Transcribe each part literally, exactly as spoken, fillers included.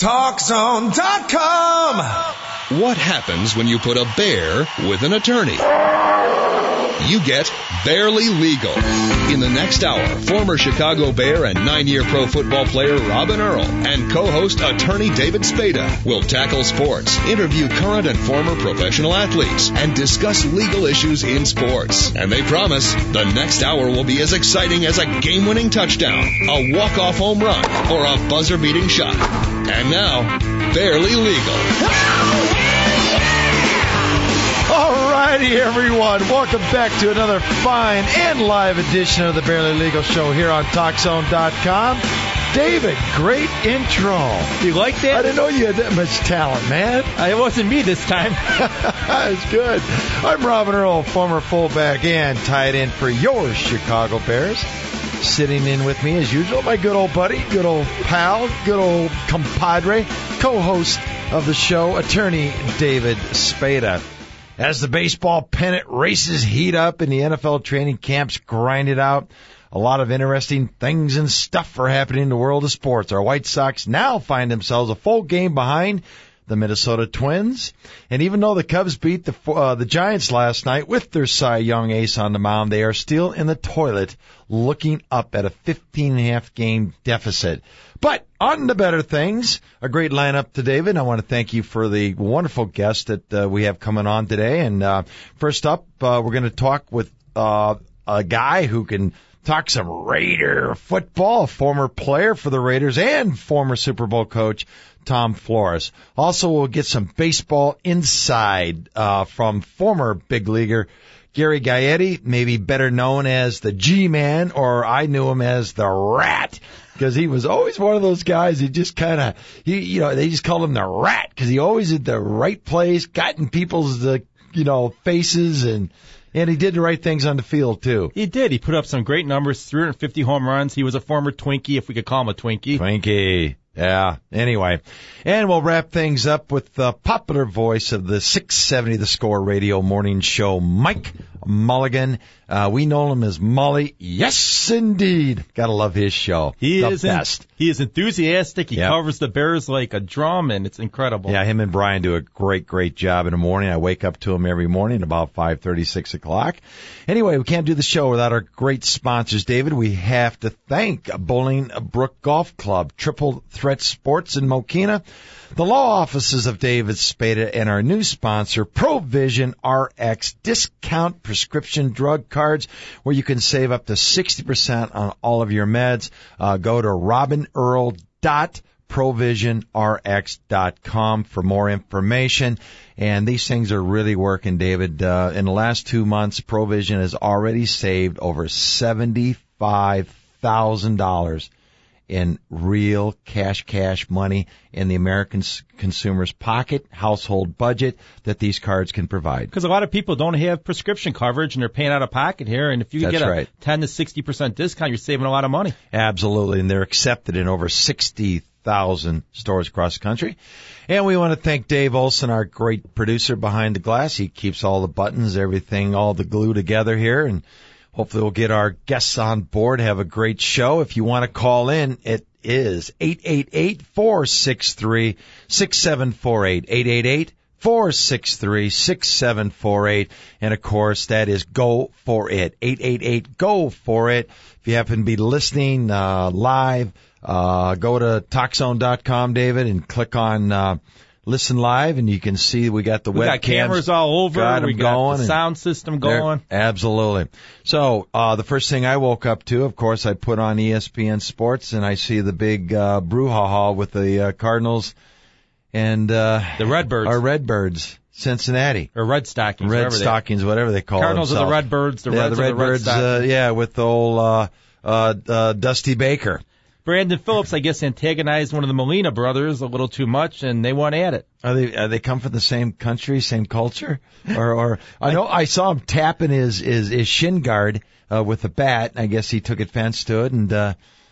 Talk Zone dot com. What happens when you put a bear with an attorney? You get Barely Legal. In the next hour, former Chicago Bear and nine-year pro football player Robin Earl and co-host attorney David Spada will tackle sports, interview current and former professional athletes, and discuss legal issues in sports. And they promise the next hour will be as exciting as a game-winning touchdown, a walk-off home run, or a buzzer-beating shot. And now, Barely Legal. All righty, everyone. Welcome back to another fine and live edition of the Barely Legal Show here on Talk Zone dot com. David, great intro. You like that? I didn't know you had that much talent, man. It wasn't me this time. It's good. I'm Robin Earl, former fullback and tight end for your Chicago Bears. Sitting in with me, as usual, my good old buddy, good old pal, good old compadre, co-host of the show, attorney David Spada. As the baseball pennant races heat up and the N F L training camps grind it out, a lot of interesting things and stuff are happening in the world of sports. Our White Sox now find themselves a full game behind the Minnesota Twins. And even though the Cubs beat the uh, the Giants last night with their Cy Young ace on the mound, they are still in the toilet looking up at a fifteen and a half game deficit. But on to better things, a great lineup to David. I want to thank you for the wonderful guest that uh, we have coming on today. And uh, first up, uh, we're going to talk with uh, a guy who can talk some Raider football, a former player for the Raiders and former Super Bowl coach, Tom Flores. Also, we'll get some baseball inside uh, from former big leaguer Gary Gaetti, maybe better known as the G-Man, or I knew him as the Rat, because he was always one of those guys who just kind of, he, you know, they just called him the Rat, because he always at the right place, got in people's, uh, you know, faces, and and he did the right things on the field, too. He did. He put up some great numbers, three hundred fifty home runs. He was a former Twinkie, if we could call him a Twinkie. Twinkie. Yeah, anyway. And we'll wrap things up with the popular voice of the six seventy The Score radio morning show, Mike Mulligan. Uh, we know him as Mully. Yes, indeed. Gotta love his show. He the is best. In, he is enthusiastic. He yep. covers the Bears like a drum, and it's incredible. Yeah, him and Brian do a great, great job in the morning. I wake up to him every morning about five thirty, six o'clock. Anyway, we can't do the show without our great sponsors, David. We have to thank Bolingbrook Golf Club, Triple Threat Sports in Mokina, the law offices of David Spada, and our new sponsor, Provision R X, discount prescription drug cards, where you can save up to sixty percent on all of your meds. Uh, go to robin earl dot provision r x dot com for more information. And these things are really working, David. Uh, in the last two months, Provision has already saved over seventy-five thousand dollars in real cash, cash money in the American consumer's pocket, household budget that these cards can provide. Because a lot of people don't have prescription coverage and they're paying out of pocket here. And if you That's get a right. ten to sixty percent discount, you're saving a lot of money. Absolutely. And they're accepted in over sixty thousand stores across the country. And we want to thank Dave Olson, our great producer behind the glass. He keeps all the buttons, everything, all the glue together here. And hopefully we'll get our guests on board, have a great show. If you want to call in, it is eight eight eight, four six three, six seven four eight, eight eight eight, four six three, six seven four eight. And, of course, that is Go For It, eight eight eight, Go For It. If you happen to be listening uh, live, uh, go to talk zone dot com, David, and click on uh, Listen Live, and you can see we got the we webcams. got cameras all over. Got we got going, the sound system going. Absolutely. So uh, the first thing I woke up to, of course, I put on E S P N Sports, and I see the big uh, brouhaha with the uh, Cardinals and uh, the Redbirds. Our Redbirds, Cincinnati. Or Red Stockings. Red whatever Stockings, they, whatever they call it. Cardinals themselves. are the Redbirds. The yeah, Reds the are the Red Redbirds, uh, yeah, with the old uh, uh, uh, Dusty Baker. Brandon Phillips, I guess, antagonized one of the Molina brothers a little too much, and they went at it. Are they? Are they come from the same country, same culture? Or, or I know I saw him tapping his his, his shin guard uh, with a bat. I guess he took offense to it, and uh,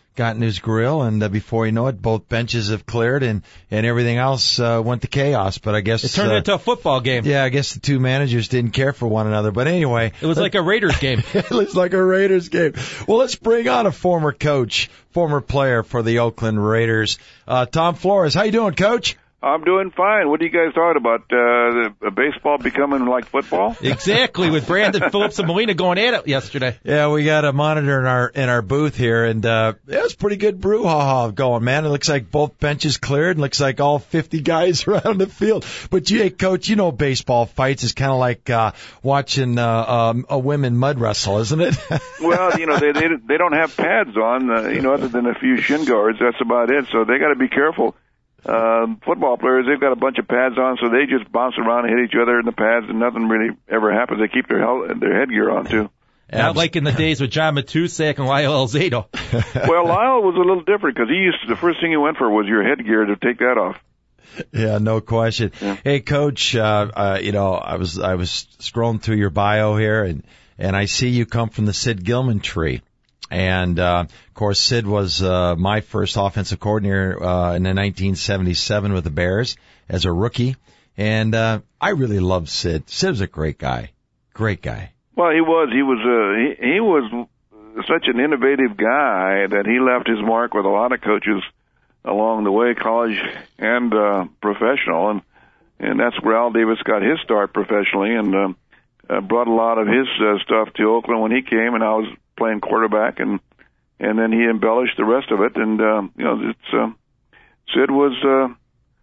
got in his grill, and uh, before you know it, both benches have cleared, and and everything else uh, went to chaos. But I guess it turned uh, into a football game. Yeah, I guess the two managers didn't care for one another. But anyway, it was like a Raiders game. It was like a Raiders game. Well, let's bring on a former coach, former player for the Oakland Raiders, uh, Tom Flores. How you doing, Coach? I'm doing fine. What do you guys thought about uh, the, baseball becoming like football? Exactly, with Brandon Phillips and Molina going at it yesterday. Yeah, we got a monitor in our in our booth here, and uh, it was pretty good brouhaha going, man. It looks like both benches cleared. It looks like all fifty guys around the field. But, hey, Coach, you know baseball fights is kind of like uh, watching uh, um, a women mud wrestle, isn't it? Well, you know, they they they don't have pads on, uh, you know, other than a few shin guards. That's about it. So they got to be careful. Uh, football players, they've got a bunch of pads on, so they just bounce around and hit each other in the pads, and nothing really ever happens. They keep their hel- their headgear on, too. Not like in the days with John Matusak and Lyle Alzado. Well, Lyle was a little different, because he used to, the first thing he went for was your headgear to take that off. Yeah, no question. Yeah. Hey, Coach, uh, uh, you know, I was I was scrolling through your bio here, and, and I see you come from the Sid Gilman tree. And, uh, of course, Sid was, uh, my first offensive coordinator, uh, in the nineteen seventy-seven with the Bears as a rookie. And, uh, I really loved Sid. Sid was a great guy. Great guy. Well, he was. He was, uh, he, he was such an innovative guy that he left his mark with a lot of coaches along the way, college and, uh, professional. And, and that's where Al Davis got his start professionally, and, um, uh, brought a lot of his, uh, stuff to Oakland when he came, and I was playing quarterback, and and then he embellished the rest of it. And uh, you know, it's uh, Sid was uh,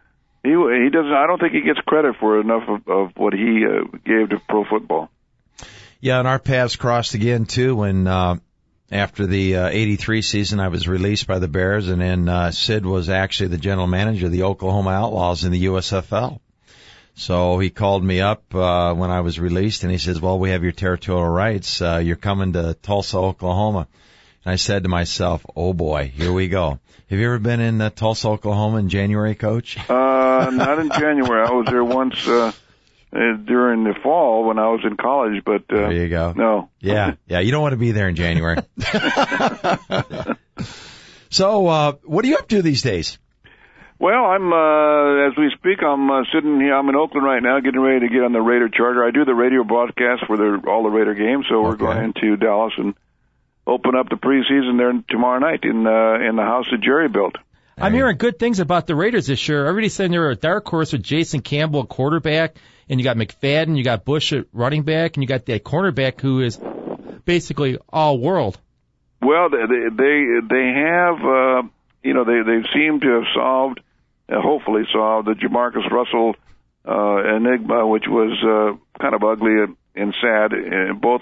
he he doesn't. I don't think he gets credit for enough of, of what he uh, gave to pro football. Yeah, and our paths crossed again too when uh, after the uh, eighty-three season, I was released by the Bears, and then uh, Sid was actually the general manager of the Oklahoma Outlaws in the U S F L. So he called me up uh, when I was released, and he says, well, we have your territorial rights. Uh, you're coming to Tulsa, Oklahoma. And I said to myself, oh, boy, here we go. Have you ever been in uh, Tulsa, Oklahoma in January, Coach? Uh, not in January. I was there once uh, during the fall when I was in college, but uh, there you go. No. Yeah, yeah, you don't want to be there in January. So uh, what are you up to these days? Well, I'm, uh, as we speak, I'm uh, sitting here, I'm in Oakland right now, getting ready to get on the Raider charter. I do the radio broadcast for the, all the Raider games, so we're okay. going into Dallas and open up the preseason there tomorrow night in, uh, in the house that Jerry built. I'm hearing good things about the Raiders this year. Everybody's saying they're a dark horse with Jason Campbell at quarterback, and you got McFadden, you got Bush at running back, and you got that cornerback who is basically all world. Well, they, they, they have, uh, you know, they, they seem to have solved Uh, hopefully solved the Jamarcus Russell uh, enigma, which was uh, kind of ugly and sad. And both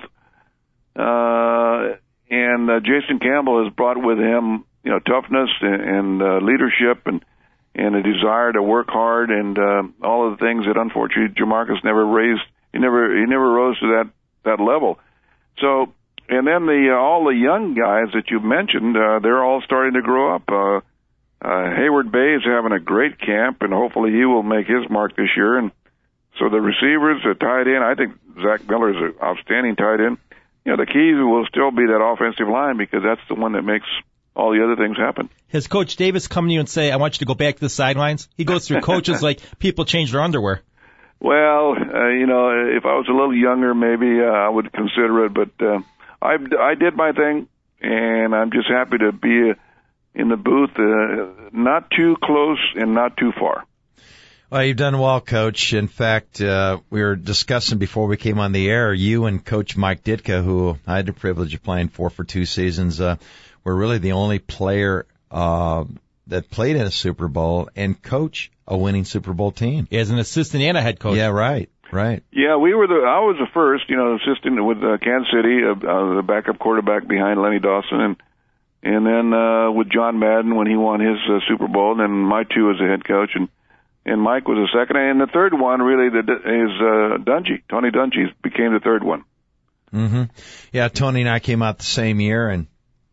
uh, and uh, Jason Campbell has brought with him, you know, toughness and, and uh, leadership and and a desire to work hard and uh, all of the things that unfortunately Jamarcus never raised. He never he never rose to that that level. So and then the uh, all the young guys that you mentioned, uh, they're all starting to grow up. Uh, Uh, Hayward Bay is having a great camp, and hopefully he will make his mark this year. And so the receivers, the tight end, I think Zach Miller is an outstanding tight end. You know, the key will still be that offensive line, because that's the one that makes all the other things happen. Has Coach Davis come to you and say, I want you to go back to the sidelines? He goes through coaches like people change their underwear. Well, uh, you know, if I was a little younger, maybe uh, I would consider it. But uh, I, I did my thing, and I'm just happy to be a in the booth, uh, not too close and not too far. Well, you've done well, Coach. In fact, uh, we were discussing before we came on the air, you and Coach Mike Ditka, who I had the privilege of playing for for two seasons, uh, were really the only player uh, that played in a Super Bowl and coach a winning Super Bowl team. As an assistant and a head coach. Yeah, right, right. Yeah, we were the. I was the first, you know, assistant with uh, Kansas City, uh, uh, the backup quarterback behind Lenny Dawson, and And then uh, with John Madden when he won his uh, Super Bowl, and then my two as a head coach, and and Mike was the second, and the third one really the, is uh, Dungy. Tony Dungy became the third one. Mm-hmm. Yeah, Tony and I came out the same year, and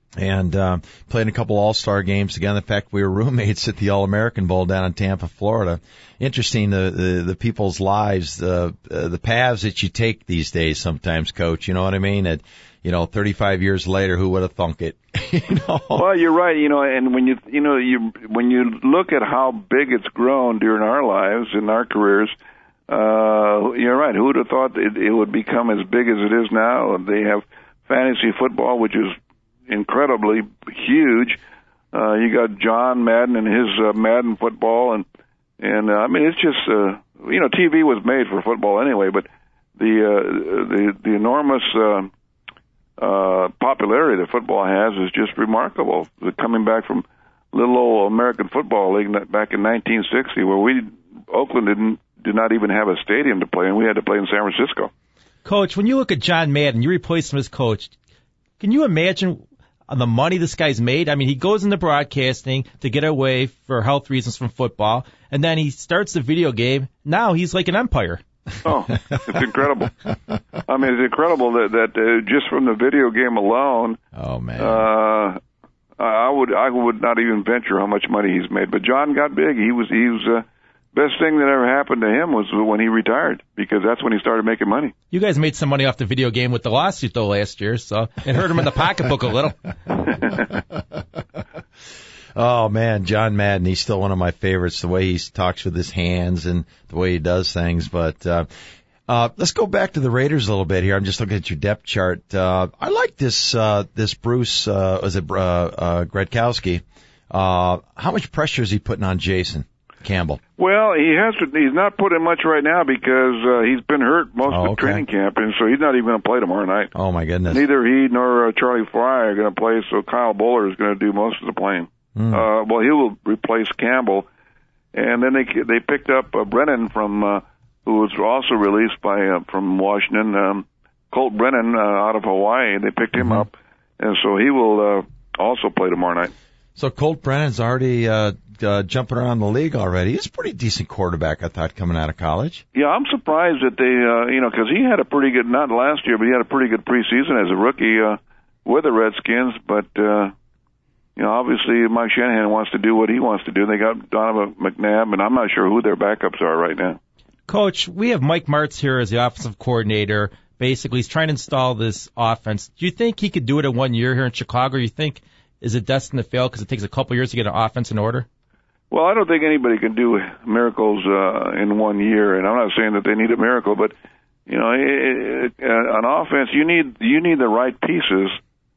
and uh, played in a couple All-Star games together. In fact, we were roommates at the All-American Bowl down in Tampa, Florida. Interesting, the the, the people's lives, uh, uh, the paths that you take these days sometimes, Coach. You know what I mean? At, you know, thirty-five years later, who would have thunk it? you know? Well, you're right. You know, and when you you know you when you look at how big it's grown during our lives and our careers, uh, you're right. Who would have thought it, it would become as big as it is now? They have fantasy football, which is incredibly huge. Uh, you got John Madden and his uh, Madden football, and and uh, I mean it's just uh, you know T V was made for football anyway, but the uh, the the enormous uh, uh, popularity that football has is just remarkable. Coming back from little old American Football League back in nineteen sixty, where we Oakland didn't did not even have a stadium to play in, we had to play in San Francisco. Coach, when you look at John Madden, you replaced him as coach. Can you imagine the money this guy's made? I mean, he goes into broadcasting to get away for health reasons from football, and then he starts the video game. Now he's like an empire. Oh, it's incredible. I mean, it's incredible that, that uh, just from the video game alone, oh man, uh, I would I would not even venture how much money he's made. But John got big. He was he was uh, best thing that ever happened to him was when he retired, because that's when he started making money. You guys made some money off the video game with the lawsuit though last year, so it hurt him in the pocketbook a little. Oh man, John Madden, he's still one of my favorites, the way he talks with his hands and the way he does things. But uh, uh, let's go back to the Raiders a little bit here. I'm just looking at your depth chart. Uh, I like this uh, this Bruce, uh, was it uh, uh, Gradkowski? Uh, how much pressure is he putting on Jason Campbell? Well, he has to. He's not putting much right now because uh, he's been hurt most oh, of the okay. training camp, and so he's not even going to play tomorrow night. Oh my goodness! Neither he nor uh, Charlie Fry are going to play, so Kyle Buller is going to do most of the playing. Mm. Uh, well, he will replace Campbell, and then they they picked up uh, Brennan from uh, who was also released by uh, from Washington, um, Colt Brennan uh, out of Hawaii. They picked him mm-hmm. up, and so he will uh, also play tomorrow night. So Colt Brennan's already uh, uh, jumping around the league already. He's a pretty decent quarterback, I thought, coming out of college. Yeah, I'm surprised that they, uh, you know, because he had a pretty good, not last year, but he had a pretty good preseason as a rookie uh, with the Redskins. But, uh, you know, obviously Mike Shanahan wants to do what he wants to do. They got Donovan McNabb, and I'm not sure who their backups are right now. Coach, we have Mike Martz here as the offensive coordinator. Basically, he's trying to install this offense. Do you think he could do it in one year here in Chicago? Or you think is it destined to fail because it takes a couple years to get an offense in order? Well, I don't think anybody can do miracles uh, in one year, and I'm not saying that they need a miracle, but you know, it, it, an offense you need you need the right pieces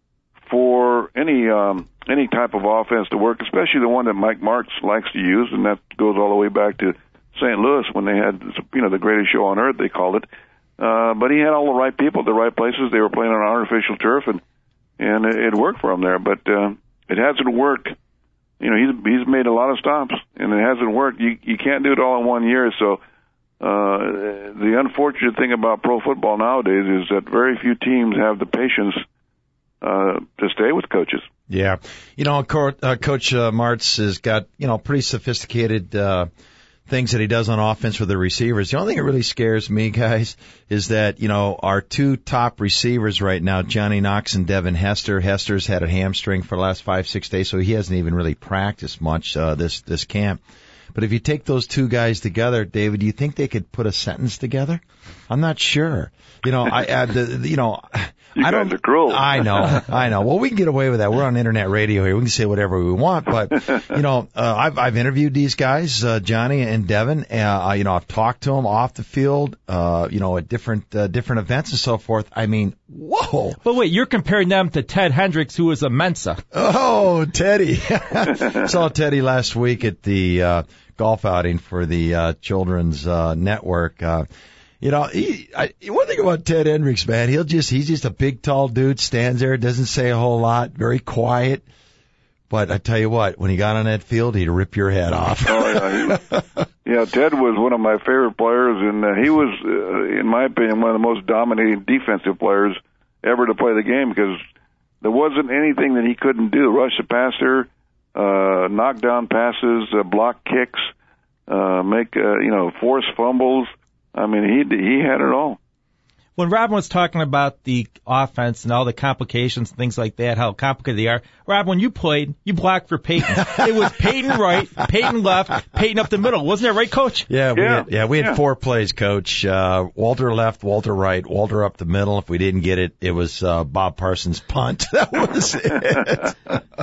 for any um, any type of offense to work, especially the one that Mike Martz likes to use, and that goes all the way back to Saint Louis when they had, you know, the greatest show on earth, they called it. Uh, but he had all the right people at the right places. They were playing on artificial turf, and and it, it worked for him there. But uh, it hasn't worked. You know, he's he's made a lot of stops, and it hasn't worked. You you can't do it all in one year. So uh, the unfortunate thing about pro football nowadays is that very few teams have the patience uh, to stay with coaches. Yeah, you know, Co- uh, Coach uh, Martz has got, you know, pretty sophisticated uh, things that he does on offense with the receivers. The only thing that really scares me, guys, is that, you know, our two top receivers right now, Johnny Knox and Devin Hester. Hester's had a hamstring for the last five, six days, so he hasn't even really practiced much uh, this this camp. But if you take those two guys together, David, do you think they could put a sentence together? I'm not sure. You know, I, I the, you know, you I guys don't. are cruel. I know, I know. Well, we can get away with that. We're on internet radio here. We can say whatever we want. But you know, uh, I've I've interviewed these guys, uh, Johnny and Devin. Uh, you know, I've talked to them off the field. Uh, you know, at different uh, different events and so forth. I mean, whoa. But wait, you're comparing them to Ted Hendricks, who was a Mensa. Oh, Teddy. Saw Teddy last week at the uh, golf outing for the uh, Children's uh, Network. Uh, you know, he, I, one thing about Ted Hendricks, man, he'll just, he's just a big, tall dude, stands there, doesn't say a whole lot, very quiet. But I tell you what, when he got on that field, he'd rip your head off. Oh, yeah. He, yeah, Ted was one of my favorite players, and uh, he was, uh, in my opinion, one of the most dominating defensive players ever to play the game, because there wasn't anything that he couldn't do. Rush the passer, uh, knock down passes, uh, block kicks, uh, make, uh, you know, force fumbles. I mean, he he had it all. When Robin was talking about the offense and all the complications and things like that, how complicated they are, Rob, when you played, you blocked for Peyton. It was Peyton right, Peyton left, Peyton up the middle. Wasn't that right, Coach? Yeah, we Yeah. had, yeah, we had Yeah. four plays, Coach. Uh, Walter left, Walter right, Walter up the middle. If we didn't get it, it was uh, Bob Parsons' punt. That was it.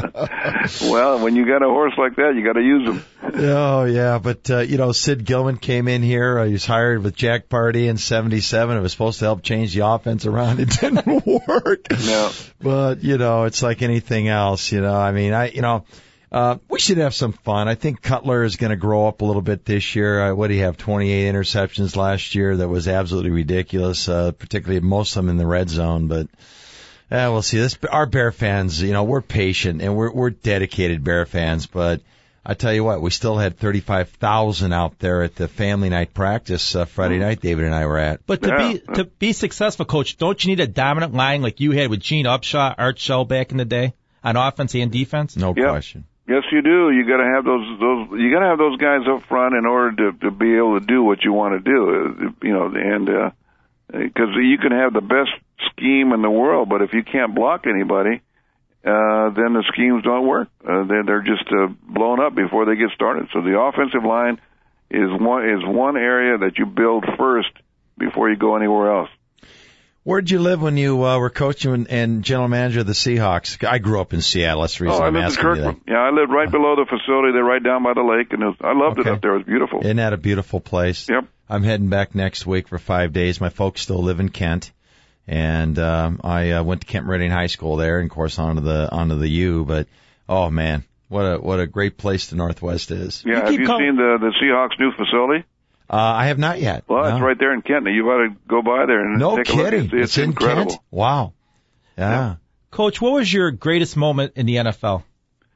Well, when you got a horse like that, you got to use him. Oh, yeah, but, uh, you know, Sid Gilman came in here. Uh, he was hired with Jack Pardee in seventy-seven. It was supposed to help change the offense around. It didn't work. No. But, you know, it's like anything else, you know. I mean, I, you know, uh, we should have some fun. I think Cutler is going to grow up a little bit this year. Uh, what did he have, twenty-eight interceptions last year? That was absolutely ridiculous, uh, particularly most of them in the red zone. But, uh, we'll see. This, our Bear fans, you know, we're patient and we're, we're dedicated Bear fans, but I tell you what, we still had thirty-five thousand out there at the family night practice uh, Friday night David and I were at. But to Yeah. be to be successful, Coach, don't you need a dominant line like you had with Gene Upshaw, Art Shell back in the day on offense and defense? No Yep. question. Yes, you do. You got to have those those. You got to have those guys up front in order to to be able to do what you want to do. Uh, You know, and because uh, you can have the best scheme in the world, but if you can't block anybody, uh, then the schemes don't work. Uh, they're they're just uh, blown up before they get started. So the offensive line is one is one area that you build first before you go anywhere else. Where'd you live when you uh, were coaching and, and general manager of the Seahawks? I grew up in Seattle. That's the reason Oh, I I'm lived in asking you that. Kirkland. Yeah, I lived right below the facility. They're right down by the lake, and it was, I loved Okay. it up there. It was beautiful. Isn't that a beautiful place? Yep. I'm heading back next week for five days. My folks still live in Kent, and um, I uh, went to Kent Meridian High School there, and of course onto the onto the U. But oh man, what a what a great place the Northwest is. Yeah, You have keep you call- seen the the Seahawks' new facility? Uh, I have not yet. Well, no. it's right there in Kent. You ought to go by there and No take a look kidding. and see. It's, It's in incredible. Kent. Wow. Yeah. Yeah. Coach, what was your greatest moment in the N F L?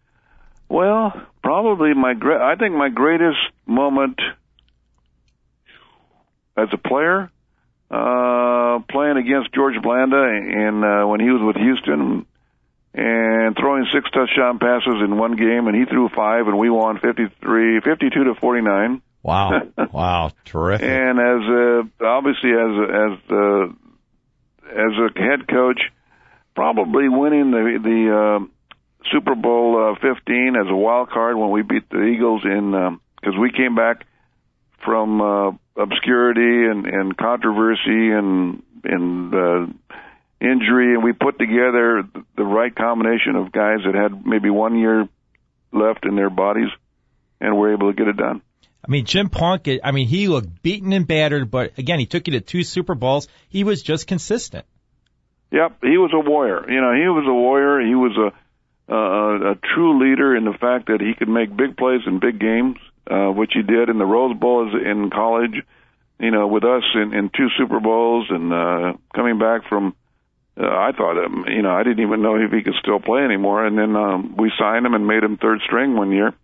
Well, probably my great. I think my greatest moment as a player, uh, playing against George Blanda, and uh, when he was with Houston, and throwing six touchdown passes in one game, and he threw five, and we won fifty-three, fifty-two to forty-nine. Wow. Wow. Terrific. And as a, obviously as a, as a, as a head coach, probably winning the the uh, Super Bowl uh, fifteen as a wild card when we beat the Eagles in because we came back from uh, obscurity and, and controversy and and uh, injury, and we put together the right combination of guys that had maybe one year left in their bodies, and were able to get it done. I mean, Jim Plunkett, I mean, he looked beaten and battered, but again, he took you to two Super Bowls. He was just consistent. Yep, he was a warrior. You know, he was a warrior. He was a a, a true leader in the fact that he could make big plays in big games, uh, which he did in the Rose Bowl as in college. You know, with us in, in two Super Bowls, and uh, coming back from, uh, I thought, um, you know, I didn't even know if he could still play anymore. And then um, we signed him and made him third string one year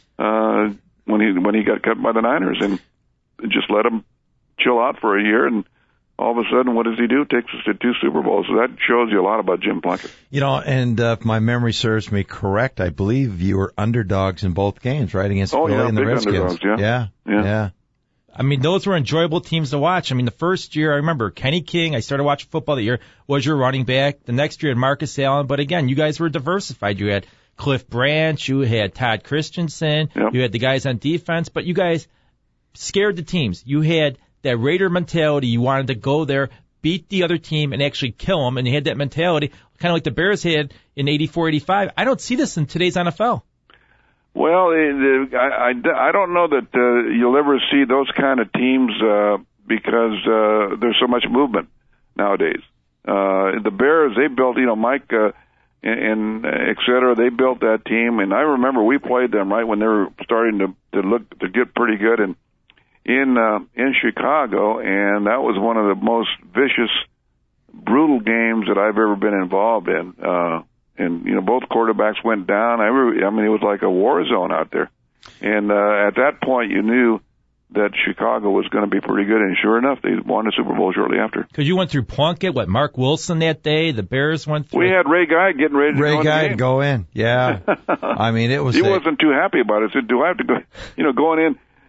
uh, when he when he got cut by the Niners, and just let him chill out for a year, and all of a sudden, what does he do? Takes us to two Super Bowls. So that shows you a lot about Jim Plunkett. You know, and uh, if my memory serves me correct, I believe you were underdogs in both games, right, against Oh, Philly yeah, and the big Redskins. underdogs, yeah. Yeah, Yeah. yeah. I mean, those were enjoyable teams to watch. I mean, the first year, I remember Kenny King, I started watching football that year, was your running back. The next year, you had Marcus Allen. But again, you guys were diversified. You had Cliff Branch, you had Todd Christensen, Yep. you had the guys on defense, but you guys scared the teams. You had that Raider mentality. You wanted to go there, beat the other team, and actually kill them. And you had that mentality, kind of like the Bears had in eighty-four eighty-five. I don't see this in today's N F L. Well, it, I, I, I don't know that uh, you'll ever see those kind of teams uh, because uh, there's so much movement nowadays. Uh, the Bears, they built, you know, Mike uh, and, and et cetera, they built that team, and I remember we played them right when they were starting to, to look to get pretty good in in uh, in Chicago, and that was one of the most vicious, brutal games that I've ever been involved in. Uh, And, you know, both quarterbacks went down. I, re- I mean, it was like a war zone out there. And uh, at that point, you knew that Chicago was going to be pretty good. And sure enough, they won the Super Bowl shortly after. Because you went through Plunkett, what, Mark Wilson that day. The Bears went through. We had Ray Guy getting ready to Ray go in Guy the to game. go in. Yeah. I mean, it was. He a, wasn't too happy about it. He said, do I have to go, you know, going in,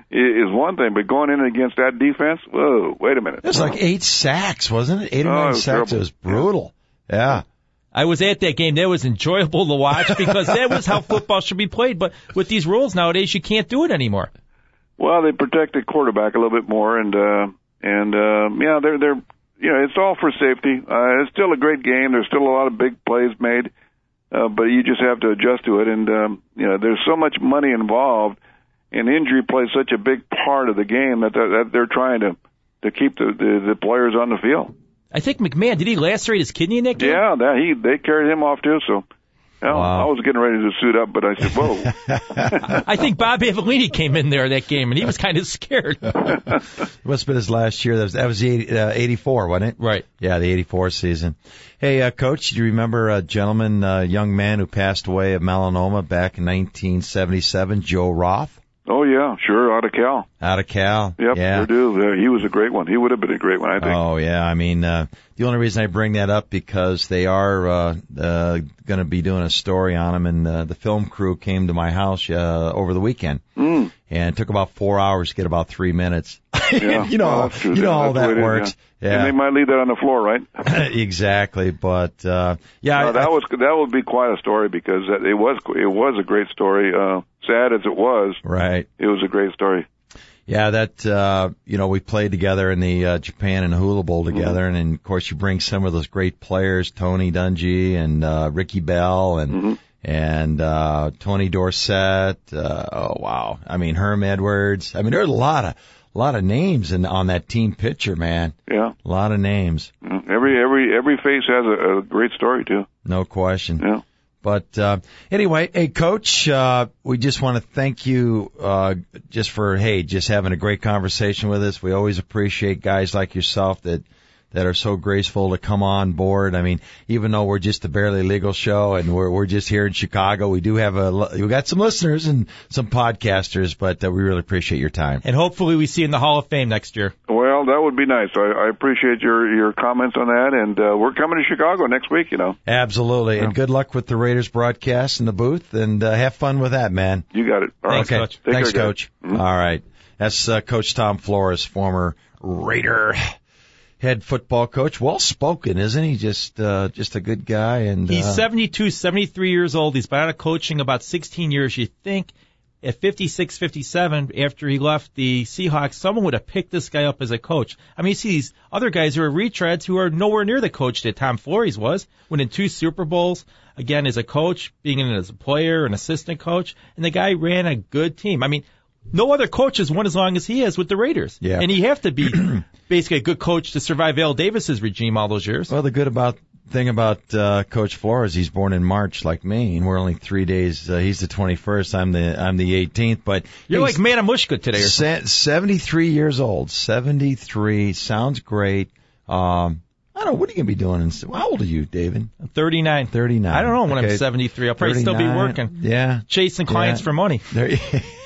is one thing, but going in against that defense, whoa, wait a minute. It was like eight sacks, wasn't it? Eight or Oh, nine it was sacks. terrible. It was brutal. Yeah. I was at that game. That was enjoyable to watch because that was how football should be played. But with these rules nowadays, you can't do it anymore. Well, they protect the quarterback a little bit more, and uh, and uh, yeah, they're they're you know, it's all for safety. Uh, it's still a great game. There's still a lot of big plays made, uh, but you just have to adjust to it. And um, you know, there's so much money involved, and injury plays such a big part of the game that they're, that they're trying to to keep the, the the players on the field. I think McMahon, did he lacerate his kidney in that game? Yeah, that he they carried him off too. So, you know, Wow. I was getting ready to suit up, but I said, "Whoa!" I think Bob Avellini came in there that game, and he was kind of scared. It must have been his last year. That was, that was the eighty, uh, eighty-four, wasn't it? Right. Yeah, the eighty-four season. Hey, uh, Coach, do you remember a gentleman, a young man who passed away of melanoma back in nineteen seventy-seven, Joe Roth? Oh yeah, sure, out of Cal. Out of Cal. Yep, yeah. sure do. Uh, he was a great one. He would have been a great one, I think. Oh, yeah. I mean, uh, the only reason I bring that up because they are uh, uh, going to be doing a story on him, and uh, the film crew came to my house uh, over the weekend, Mm. and it took about four hours to get about three minutes. Yeah. you know, Well, that's true. you know how That's the that way it is, works. Yeah. Yeah, And they might leave that on the floor, right? exactly. But uh, yeah, No, I, that I, was that would be quite a story because it was it was a great story. Uh, sad as it was, right. it was a great story. Yeah, that, uh, you know, we played together in the uh, Japan and Hula Bowl together, Mm-hmm. and, of course, you bring some of those great players, Tony Dungy and uh, Ricky Bell and Mm-hmm. and uh, Tony Dorsett. Uh, oh, wow. I mean, Herm Edwards. I mean, there's a lot of a lot of names in, on that team picture, man. Yeah, A lot of names, Mm. every every every face has a, a great story too. no question. Yeah. But uh, anyway, hey, Coach, uh, we just want to thank you uh, just for, hey, just having a great conversation with us. We always appreciate guys like yourself that that are so graceful to come on board. I mean, even though we're just a Barely Legal show and we're we're just here in Chicago, we do have a we got some listeners and some podcasters, but uh, we really appreciate your time. And hopefully we see you in the Hall of Fame next year. Well, that would be nice. I, I appreciate your your comments on that, and uh, we're coming to Chicago next week. You know, Absolutely, and good luck with the Raiders broadcast in the booth, and uh, have fun with that, man. you got it. All right. Thanks, Okay. Coach. Take Thanks, care, guys. Coach. Mhm. All right. That's uh, Coach Tom Flores, former Raider head football coach. Well spoken, isn't he? Just uh, just a good guy. And He's uh, seventy-two, seventy-three years old. He's been out of coaching about sixteen years. You think at fifty-six, fifty-seven, after he left the Seahawks, someone would have picked this guy up as a coach. I mean, you see these other guys who are retreads who are nowhere near the coach that Tom Flores was, winning two Super Bowls, again, as a coach, being in as a player, an assistant coach, and the guy ran a good team. I mean, no other coach has won as long as he has with the Raiders. Yeah. And you have to be basically a good coach to survive Al Davis's regime all those years. well, the good about thing about uh, Coach Flores, he's born in March like me, and we're only three days. Uh, he's the twenty-first. I'm the I'm the eighteenth. But You're he's like Manamushka today or something. se- seventy-three years old. seventy-three sounds great. Um, I don't know. What are you gonna be doing? In, how old are you, David? thirty-nine. thirty-nine. I don't know when Okay. I'm seventy-three. I'll probably still be thirty-nine. working. Yeah. Chasing clients Yeah. for money. There.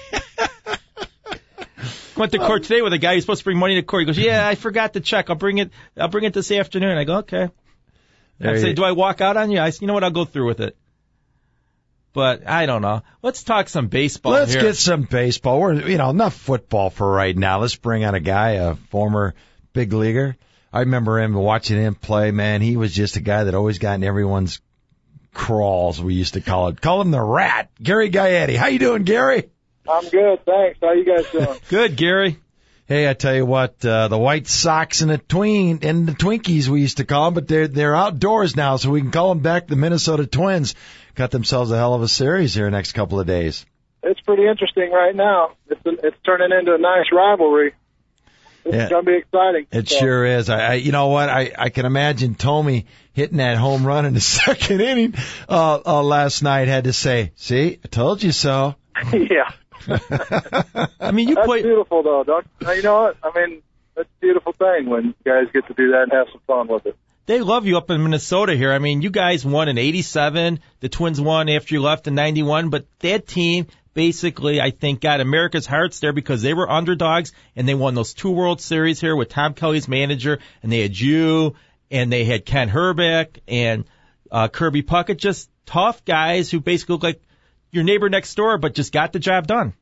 Went to court today with a guy who's supposed to bring money to court. He goes, yeah, I forgot the check. I'll bring it. I'll bring it this afternoon. I go, okay. There I say, you- do I walk out on you? I say, you know what? I'll go through with it. But I don't know. Let's talk some baseball Let's here. get some baseball. We're, you know, enough football for right now. Let's bring on a guy, a former big leaguer. I remember him watching him play, man. He was just a guy that always got in everyone's crawls, we used to call it. Call him the Rat. Gary Gaetti. How you doing, Gary? I'm good, thanks. How you guys doing? Good, Gary. Hey, I tell you what, uh, the White Sox and the Tween and the Twinkies we used to call them, but they're they're outdoors now, so we can call them back the Minnesota Twins. Got themselves a hell of a series here next couple of days. It's pretty interesting right now. It's it's turning into a nice rivalry. It's Yeah. going to be exciting. It So, sure is. I, I, you know what? I, I can imagine Tommy hitting that home run in the second inning uh, uh, last night. Had to say, "See, I told you so." yeah, I mean, you that's play. beautiful though. Don't uh, you know what? I mean, that's a beautiful thing when guys get to do that and have some fun with it. They love you up in Minnesota here. I mean, you guys won in eighty-seven. The Twins won after you left in ninety-one. But that team basically, I think, got America's hearts there because they were underdogs and they won those two World Series here with Tom Kelly's manager. And they had you and they had Ken Herbeck and uh, Kirby Puckett. Just tough guys who basically look like your neighbor next door, but just got the job done.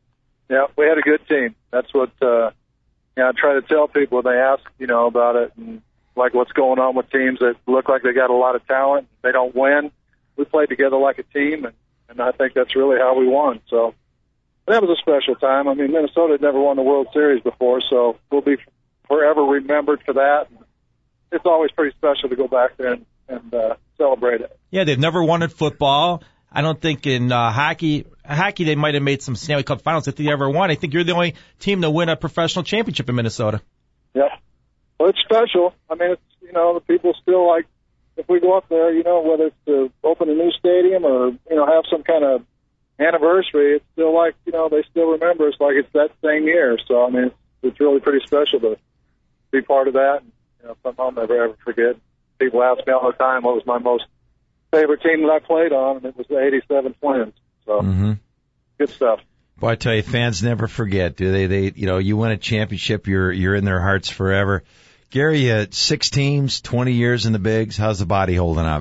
Yeah, we had a good team. That's what uh, you know, I try to tell people when they ask, you know, about it and like what's going on with teams that look like they got a lot of talent. They don't win. We played together like a team, and, and I think that's really how we won. So that was a special time. I mean, Minnesota had never won the World Series before, so we'll be forever remembered for that. It's always pretty special to go back there and, and uh, celebrate it. Yeah, they've never won in football. I don't think in uh, hockey, hockey they might have made some Stanley Cup Finals if they ever won. I think you're the only team to win a professional championship in Minnesota. Yeah, well, it's special. I mean, it's, you know, the people still like, if we go up there, you know, whether it's to open a new stadium or, you know, have some kind of anniversary, it's still like, you know, they still remember us like it's that same year. So, I mean, it's, it's really pretty special to be part of that. And, you know, something I'll never ever forget. People ask me all the time what was my most favorite team that I played on, and it was the eighty-seven Twins. So, Mm-hmm. good stuff. Boy, I tell you, fans never forget, do they? They, you know, you win a championship, you're you're in their hearts forever. Gary, uh, six teams, twenty years in the bigs. How's the body holding up?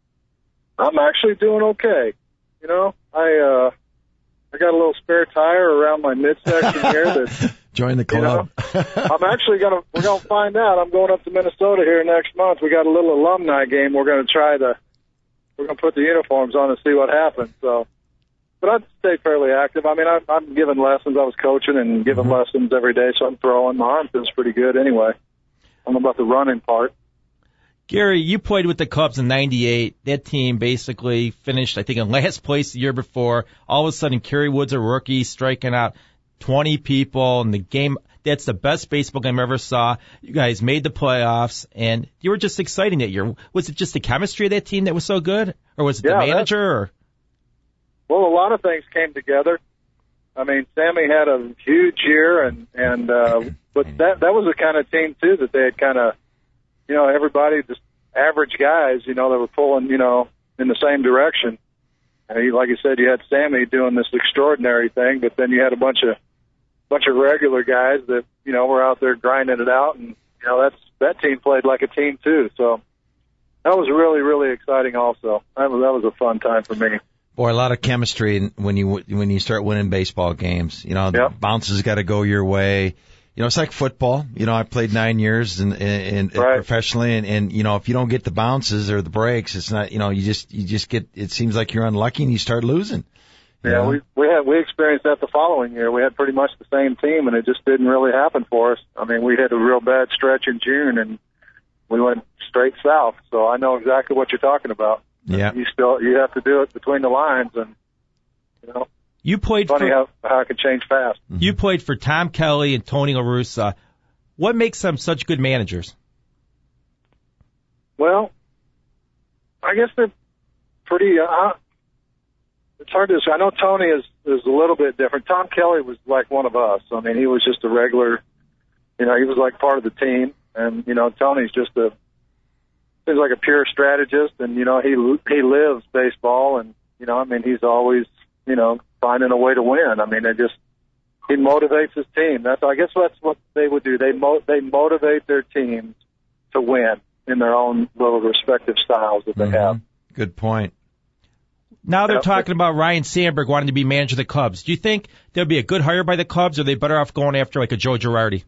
I'm actually doing okay. You know, I uh, I got a little spare tire around my midsection here that. Join the club. You know, I'm actually gonna we're gonna find out. I'm going up to Minnesota here next month. We got a little alumni game. We're gonna try the we're gonna put the uniforms on and see what happens. So, but I'd stay fairly active. I mean, I, I'm giving lessons. I was coaching and giving mm-hmm. lessons every day, so I'm throwing. My arm feels pretty good anyway. I don't know about the running part. Gary, you played with the Cubs in ninety-eight. That team basically finished, I think, in last place the year before. All of a sudden, Kerry Wood's a rookie, striking out twenty people in the game. That's the best baseball game I ever saw. You guys made the playoffs, and you were just exciting that year. Was it just the chemistry of that team that was so good, or was it yeah, the manager? Or? Well, a lot of things came together. I mean, Sammy had a huge year, and and uh, but that that was the kind of team too that they had kind of, you know, everybody just average guys, you know, that were pulling, you know, in the same direction. And he, like you said, you had Sammy doing this extraordinary thing, but then you had a bunch of bunch of regular guys that, you know, were out there grinding it out, and you know that's that team played like a team too. So that was really really exciting. Also, that was that was a fun time for me. Boy, a lot of chemistry when you when you start winning baseball games. You know, the yep. bounces got to go your way. You know, it's like football. You know, I played nine years in, in, in right. professionally, and, and you know, if you don't get the bounces or the breaks, it's not. You know, you just you just get. It seems like you're unlucky, and you start losing. You yeah, know? we we had we experienced that the following year. We had pretty much the same team, and it just didn't really happen for us. I mean, we had a real bad stretch in June, and we went straight south. So I know exactly what you're talking about. Yeah, you still you have to do it between the lines, and you know. You played Funny for, how, how it can change fast. You played for Tom Kelly and Tony La Russa. What makes them such good managers? Well, I guess they're pretty. Uh, it's hard to say. I know Tony is is a little bit different. Tom Kelly was like one of us. I mean, he was just a regular. You know, he was like part of the team, and you know, Tony's just a. He's like a pure strategist, and you know, he he lives baseball, and you know, I mean, he's always you know finding a way to win. I mean, they just. He motivates his team. That's I guess that's what they would do. They mo- they motivate their teams to win in their own little respective styles that they mm-hmm. have. Good point. Now they're yep. talking about Ryan Sandberg wanting to be manager of the Cubs. Do you think they'll be a good hire by the Cubs, or are they better off going after like a Joe Girardi?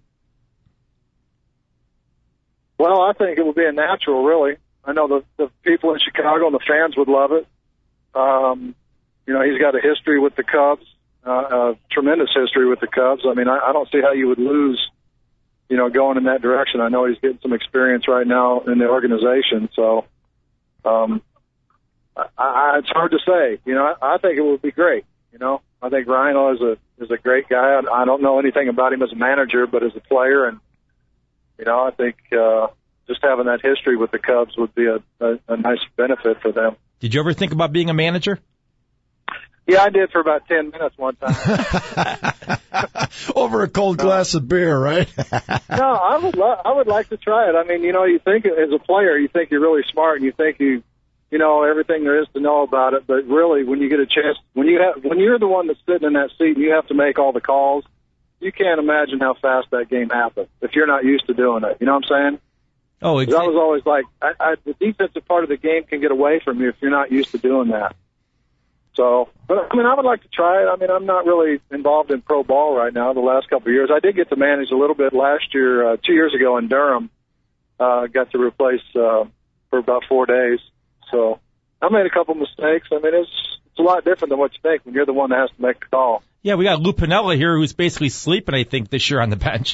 Well, I think it would be a natural, really. I know the the people in Chicago and the fans would love it. Um, you know, he's got a history with the Cubs. Uh, a tremendous history with the Cubs. I mean, I, I don't see how you would lose, you know, going in that direction. I know he's getting some experience right now in the organization, so um, I, I, it's hard to say. You know, I, I think it would be great. You know, I think Ryan is a is a great guy. I, I don't know anything about him as a manager, but as a player, and you know, I think uh, just having that history with the Cubs would be a, a, a nice benefit for them. Did you ever think about being a manager? Yeah, I did for about ten minutes one time. Over a cold glass of beer, right? No, I would lo- I would like to try it. I mean, you know, you think as a player, you think you're really smart, and you think you, you know, everything there is to know about it. But really, when you get a chance, when you have, when you're the one that's sitting in that seat and you have to make all the calls, you can't imagine how fast that game happens if you're not used to doing it. You know what I'm saying? Oh, exactly. I was always like, I, I, the defensive part of the game can get away from you if you're not used to doing that. So, but I mean, I would like to try it. I mean, I'm not really involved in pro ball right now. The last couple of years, I did get to manage a little bit last year, uh, two years ago in Durham. Uh, got to replace uh, for about four days. So I made a couple mistakes. I mean, it's it's a lot different than what you think when you're the one that has to make the call. Yeah, we got Lou Piniella here, who's basically sleeping, I think, this year on the bench.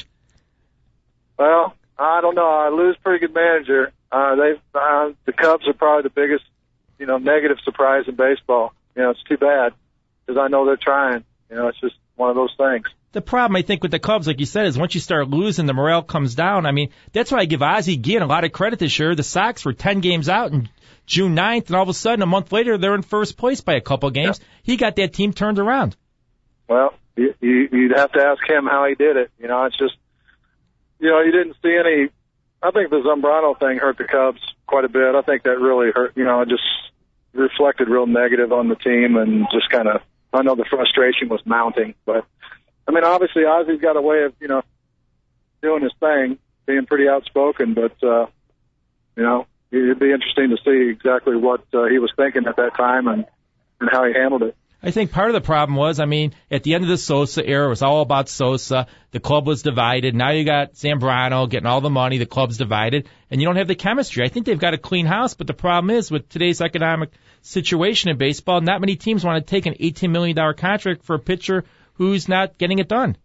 Well, I don't know. I lose pretty good manager. Uh, they've uh, the Cubs are probably the biggest, you know, negative surprise in baseball. You know, it's too bad because I know they're trying. You know, it's just one of those things. The problem, I think, with the Cubs, like you said, is once you start losing, the morale comes down. I mean, that's why I give Ozzie Guillen a lot of credit this year. The Sox were ten games out in June ninth, and all of a sudden, a month later, they're in first place by a couple games. Yeah. He got that team turned around. Well, you, you, you'd have to ask him how he did it. You know, it's just, you know, you didn't see any. I think the Zambrano thing hurt the Cubs quite a bit. I think that really hurt. You know, it just reflected real negative on the team, and just kind of, I know the frustration was mounting, but I mean, obviously Ozzie's got a way of, you know, doing his thing, being pretty outspoken, but uh, you know, it'd be interesting to see exactly what uh, he was thinking at that time and and how he handled it. I think part of the problem was, I mean, at the end of the Sosa era, it was all about Sosa. The club was divided. Now you got Zambrano getting all the money. The club's divided, and you don't have the chemistry. I think they've got a clean house, but the problem is, with today's economic situation in baseball, not many teams want to take an eighteen million dollars contract for a pitcher who's not getting it done.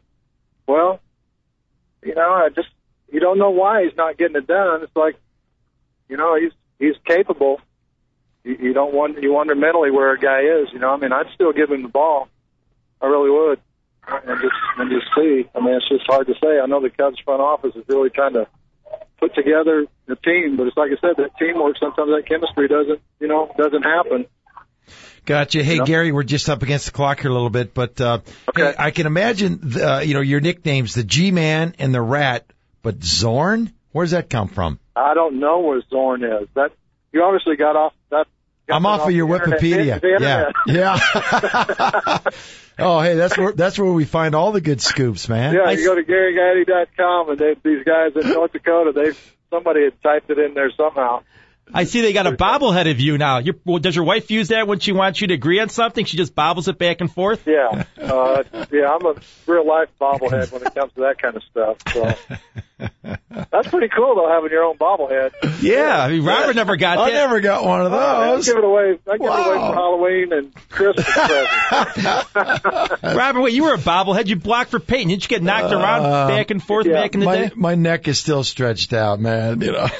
Well, you know, I just, you don't know why he's not getting it done. It's like, you know, he's he's capable. You, you don't wonder, you wonder mentally where a guy is. You know, I mean, I'd still give him the ball. I really would, and just and just see. I mean, it's just hard to say. I know the Cubs front office is really trying to put together a team, but it's like I said, that teamwork, sometimes that chemistry doesn't, you know, doesn't happen. Gotcha. Hey, you know? Gary, we're just up against the clock here a little bit, but uh, okay. hey, I can imagine, the, uh, you know, your nicknames, the G-Man and the Rat, but Zorn, where's that come from? I don't know where Zorn is. That you obviously got off that. Got I'm off, off of your Wikipedia. Yeah, yeah. Oh, hey, that's where that's where we find all the good scoops, man. Yeah, you go to Gary Gaddy dot com, and they, these guys in North Dakota, they somebody had typed it in there somehow. I see they got a bobblehead of you now. You're, well, does your wife use that when she wants you to agree on something? She just bobbles it back and forth? Yeah. Uh, yeah, I'm a real-life bobblehead when it comes to that kind of stuff. So that's pretty cool, though, having your own bobblehead. Yeah, I mean, Robert never got I that. never got one of those. I give it away. I give Wow. it away for Halloween and Christmas presents. Robert, wait, you were a bobblehead. You blocked for Peyton. Didn't you get knocked around Uh, back and forth yeah, back in the my, day? my neck is still stretched out, man. You know.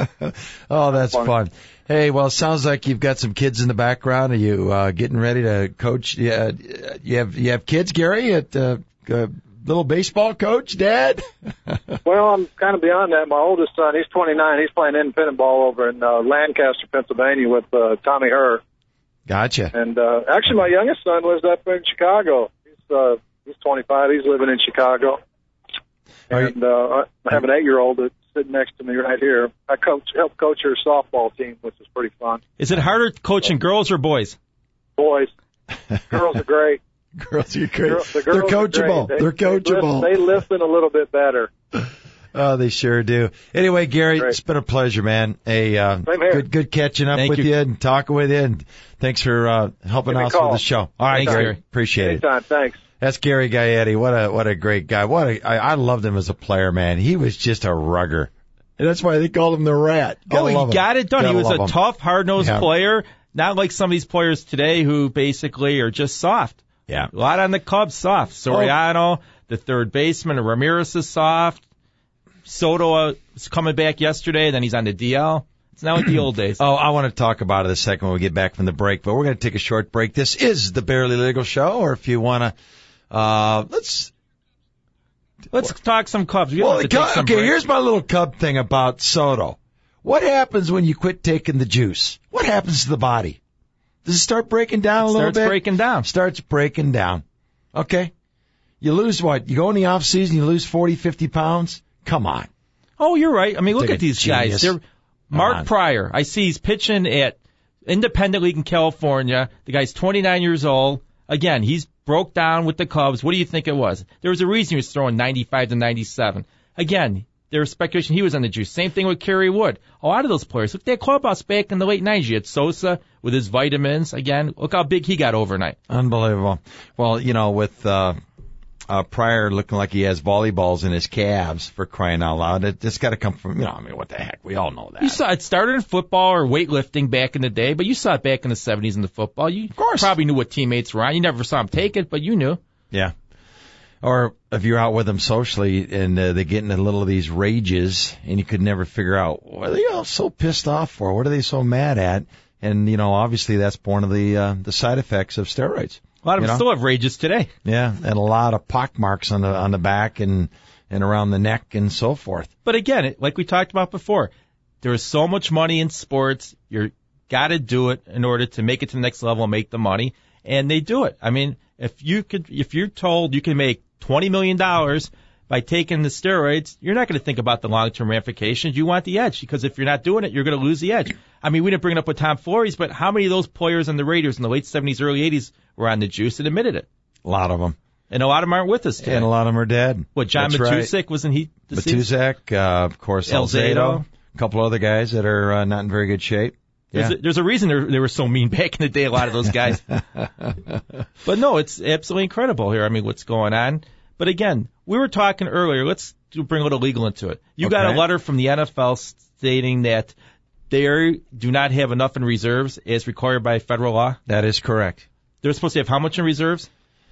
Oh, that's Fun. fun. Hey, well, it sounds like you've got some kids in the background. Are you uh, getting ready to coach? Yeah, you have you have kids, Gary? At uh, uh, little baseball coach, Dad? Well, I'm kind of beyond that. My oldest son, he's twenty-nine. He's playing independent ball over in uh, Lancaster, Pennsylvania, with uh, Tommy Herr. Gotcha. And uh, actually, my youngest son lives up in Chicago. He's uh, he's twenty-five. He's living in Chicago. Are you- And uh, I have an eight-year-old that's sitting next to me right here. I coach, help coach her softball team, which is pretty fun. Is it harder coaching girls or boys? Boys, girls are great. Girls are great. Girl- the They're girls are coachable. great. They- They're coachable. They listen, they listen a little bit better. Oh, they sure do. Anyway, Gary, Great. it's been a pleasure, man. Hey, uh, Same here. good, good catching up Thank with you. you and talking with you, and thanks for uh, helping Give me a us with call. the show. All right, Thanks, Gary. Gary. Appreciate it. Anytime, thanks. That's Gary Gaetti. What a what a great guy. What a, I, I loved him as a player, man. He was just a rugger. And that's why they called him the Rat. Gotta Oh, he love him. got it done. Gotta He was love a him. tough, hard-nosed Yeah. player, not like some of these players today who basically are just soft. Yeah. A lot on the Cubs, soft. Soriano, the third baseman, Ramirez is soft. Soto uh, is coming back yesterday, then he's on the D L. It's not like the old days. Oh, I want to talk about it a second when we get back from the break, but we're going to take a short break. This is the Barely Legal Show, or if you want to, uh, let's, Let's talk some Cubs. We well, have to take some okay, breaks. here's my little Cub thing about Soto. What happens when you quit taking the juice? What happens to the body? Does it start breaking down a little Starts bit? breaking down. Starts breaking down. Okay. You lose what? You go in the off season, you lose forty, fifty pounds? Come on. Oh, you're right. I mean, look Take a at these genius. guys. They're Mark on. Pryor. I see he's pitching at Independent League in California. The guy's twenty-nine years old. Again, he's broke down with the Cubs. What do you think it was? There was a reason he was throwing ninety-five to ninety-seven. Again, there was speculation he was on the juice. Same thing with Kerry Wood. A lot of those players. Look at that clubhouse back in the late nineties. You had Sosa with his vitamins. Again, look how big he got overnight. Unbelievable. Well, you know, with uh, uh, Pryor looking like he has volleyballs in his calves, for crying out loud, it just got to come from, you know, I mean, what the heck? We all know that. You saw it started in football or weightlifting back in the day, but you saw it back in the seventies in the football. You of course. probably knew what teammates were on. You never saw them take it, but you knew. Yeah. Or if you're out with them socially and uh, they get into a little of these rages and you could never figure out, what are they all so pissed off for? What are they so mad at? And, you know, obviously that's one of the uh, the side effects of steroids. A lot of you them know? still have rages today. Yeah, and a lot of pock marks on the on the back and, and around the neck and so forth. But again, it, like we talked about before, there is so much money in sports. You're got to do it in order to make it to the next level and make the money. And they do it. I mean, if you could, if you're told you can make twenty million dollars by taking the steroids, you're not going to think about the long-term ramifications. You want the edge, because if you're not doing it, you're going to lose the edge. I mean, we didn't bring it up with Tom Flores, but how many of those players on the Raiders in the late seventies, early eighties were on the juice and admitted it? A lot of them. And a lot of them aren't with us today. And a lot of them are dead. What, John That's Matusek, right. wasn't he deceased? Matusek, uh, of course, Elzado. Elzado. A couple other guys that are uh, not in very good shape. There's, Yeah. a, there's a reason they were so mean back in the day, a lot of those guys. But no, it's absolutely incredible here. I mean, what's going on. But again, we were talking earlier. Let's do, bring a little legal into it. You Okay. got a letter from the N F L stating that they do not have enough in reserves as required by federal law. That is correct. They're supposed to have how much in reserves?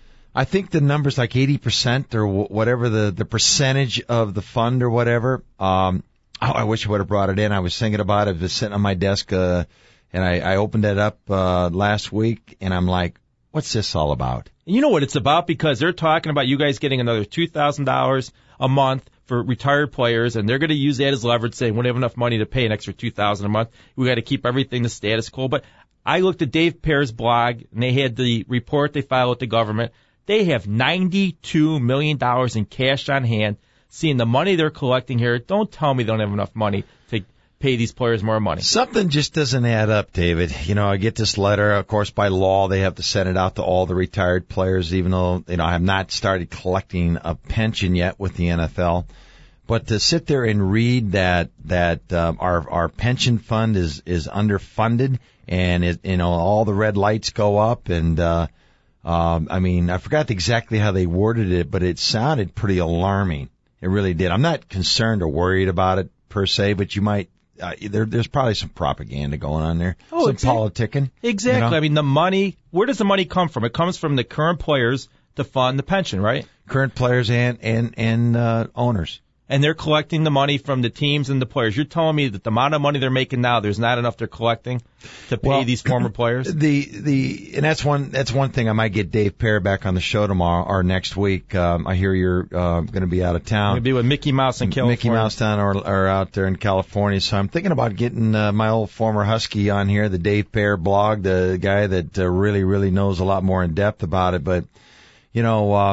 I think the number's like eighty percent or wh- whatever the, the percentage of the fund or whatever. Um, oh, I wish I would have brought it in. I was thinking about it. It was sitting on my desk, uh, and I, I opened it up uh, last week, and I'm like, what's this all about? And you know what it's about, because they're talking about you guys getting another two thousand dollars a month for retired players, and they're going to use that as leverage, saying we don't have enough money to pay an extra two thousand dollars a month. We got to keep everything the status quo. But I looked at Dave Pear's blog, and they had the report they filed with the government. They have ninety-two million dollars in cash on hand. Seeing the money they're collecting here, don't tell me they don't have enough money to pay these players more money. Something just doesn't add up, David. You know, I get this letter. Of course, by law, they have to send it out to all the retired players, even though, you know, I have not started collecting a pension yet with the N F L. But to sit there and read that that um, our our pension fund is is underfunded, and it, you know, all the red lights go up, and uh, um, I mean, I forgot exactly how they worded it, but it sounded pretty alarming. It really did. I'm not concerned or worried about it per se, but you might. Uh, there, there's probably some propaganda going on there. Oh, some exactly. politicking. Exactly. You know? I mean, the money, where does the money come from? It comes from the current players to fund the pension, right? Current players and and and uh, owners. And they're collecting the money from the teams and the players. You're telling me that the amount of money they're making now, there's not enough they're collecting to pay Well, these former players? The the and that's one that's one thing. I might get Dave Pear back on the show tomorrow or next week. Um, I hear you're uh, going to be out of town. Maybe with Mickey Mouse in California. Mickey Mouse down or, or out there in California. So I'm thinking about getting uh, my old former Husky on here, the Dave Pear blog, the guy that uh, really really knows a lot more in depth about it. But you know. Uh,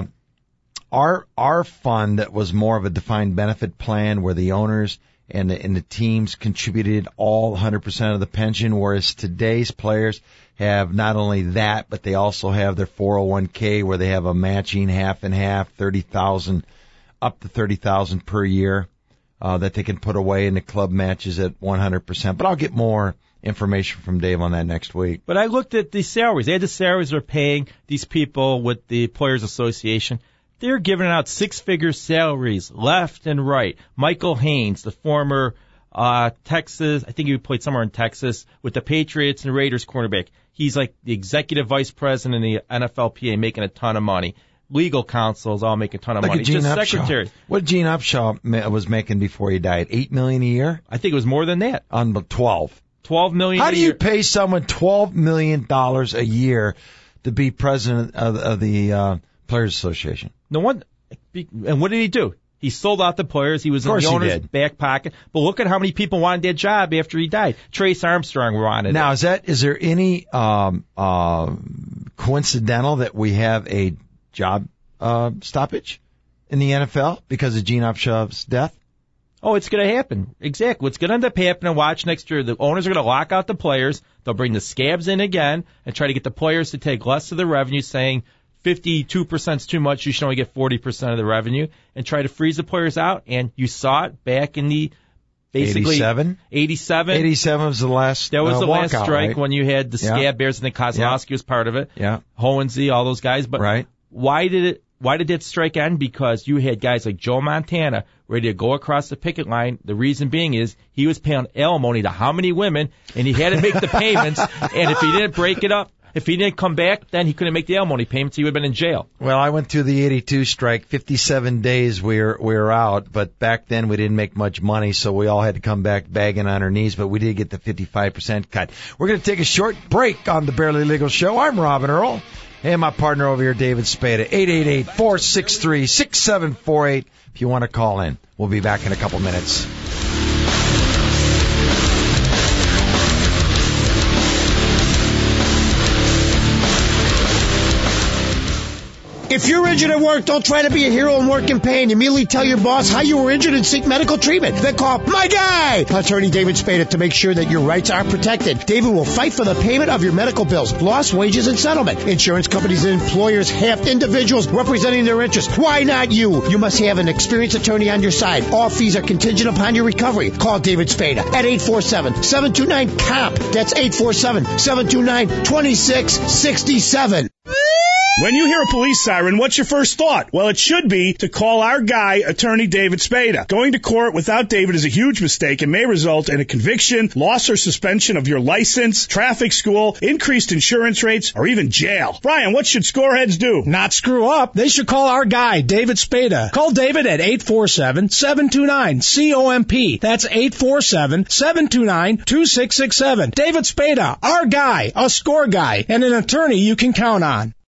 Our our fund that was more of a defined benefit plan where the owners and the, and the teams contributed all one hundred percent of the pension, whereas today's players have not only that, but they also have their four oh one k where they have a matching half and half, thirty thousand up to thirty thousand per year uh, that they can put away in the club matches at one hundred percent. But I'll get more information from Dave on that next week. But I looked at the salaries. They had the salaries they're paying these people with the Players Association. They're giving out six-figure salaries left and right. Michael Haynes, the former uh Texas, I think he played somewhere in Texas, with the Patriots and Raiders cornerback. He's like the executive vice president in the N F L P A, making a ton of money. Legal counsels all make a ton of Look money. at Gene Just Upshaw. secretaries. What did Gene Upshaw ma- was making before he died? Eight million a year? I think it was more than that. On twelve. Twelve million. How a do you year. pay someone twelve million dollars a year to be president of, of the uh, Players Association? No one. And what did he do? He sold out the players. He was in the owner's back pocket. But look at how many people wanted that job after he died. Trace Armstrong wanted it. Now, is that is there any um, uh, coincidental that we have a job uh, stoppage in the N F L because of Gene Upshaw's death? Oh, it's going to happen. Exactly. What's going to end up happening, watch next year, the owners are going to lock out the players. They'll bring the scabs in again and try to get the players to take less of the revenue, saying fifty-two percent is too much. You should only get forty percent of the revenue, and try to freeze the players out. And you saw it back in the basically eighty-seven eighty-seven eighty-seven was the last. That was uh, the last walkout, strike right? when you had the Yeah. Scab Bears and then Kozlowski Yeah. was part of it. Yeah. Hohensee, all those guys. But Right. why did it? Why did that strike end? Because you had guys like Joe Montana ready to go across the picket line. The reason being is he was paying alimony to how many women, and he had to make the payments. And if he didn't break it up, if he didn't come back, then he couldn't make the alimony payments. He would have been in jail. Well, I went through the eighty-two strike. fifty-seven days we were, we were out, but back then we didn't make much money, so we all had to come back begging on our knees, but we did get the fifty-five percent cut. We're going to take a short break on the Barely Legal Show. I'm Robin Earl, and my partner over here, David Spada. eight eight eight, four six three, six seven four eight if you want to call in. We'll be back in a couple minutes. If you're injured at work, don't try to be a hero and work in pain. Immediately tell your boss how you were injured and seek medical treatment. Then call my guy, attorney David Spada, to make sure that your rights are protected. David will fight for the payment of your medical bills, lost wages, and settlement. Insurance companies and employers have individuals representing their interests. Why not you? You must have an experienced attorney on your side. All fees are contingent upon your recovery. Call David Spada at eight four seven, seven two nine, C O M P. That's eight four seven, seven two nine, two six six seven. When you hear a police siren, what's your first thought? Well, it should be to call our guy, attorney David Spada. Going to court without David is a huge mistake and may result in a conviction, loss or suspension of your license, traffic school, increased insurance rates, or even jail. Brian, what should scoreheads do? Not screw up. They should call our guy, David Spada. Call David at eight four seven, seven two nine, C O M P. That's eight four seven, seven two nine, two six six seven. David Spada, our guy, a score guy, and an attorney you can count on.